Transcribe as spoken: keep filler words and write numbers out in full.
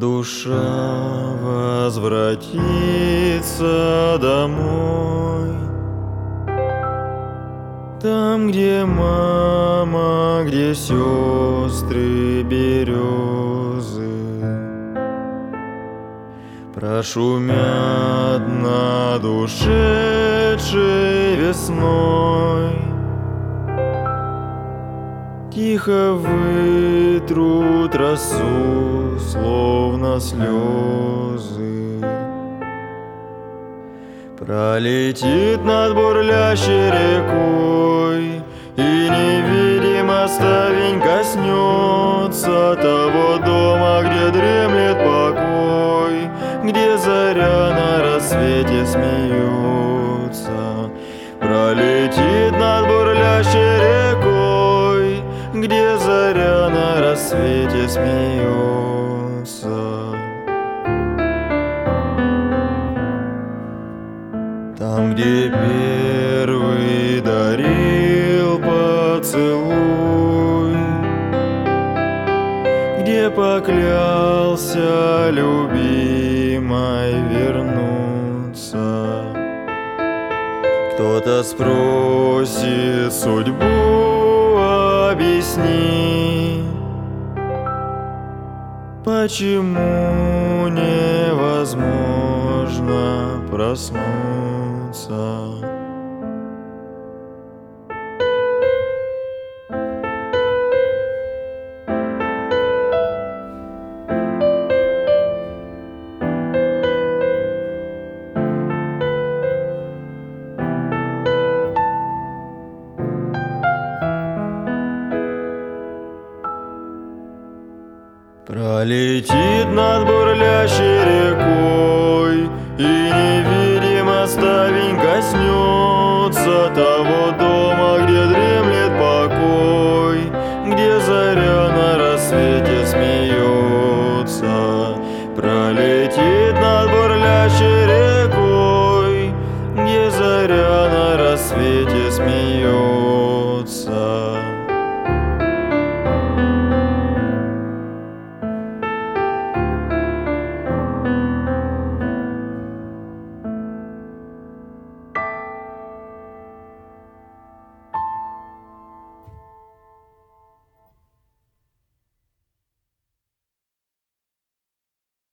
душа возвратится домой, там, где мама, где сестры березы прошумят над ушедшей весной, тихо вытрут росу, словно слезы. Пролетит над бурлящей рекой, и невидимо ставень коснется того дома, где дремлет покой, где заря на рассвете смеется. Пролетит над бурлящей рекой, где заря на рассвете смеется. Там, где первый дарил поцелуй, где поклялся любимой вернуться, кто-то спросит судьбу, объясни, почему невозможно проснуться. Пролетит над бурлящей рекой, и невидимо ставень коснется того дома, где дремлет покой, где заря на рассвете смеется. Пролетит над бурлящей рекой, где заря на рассвете смеется.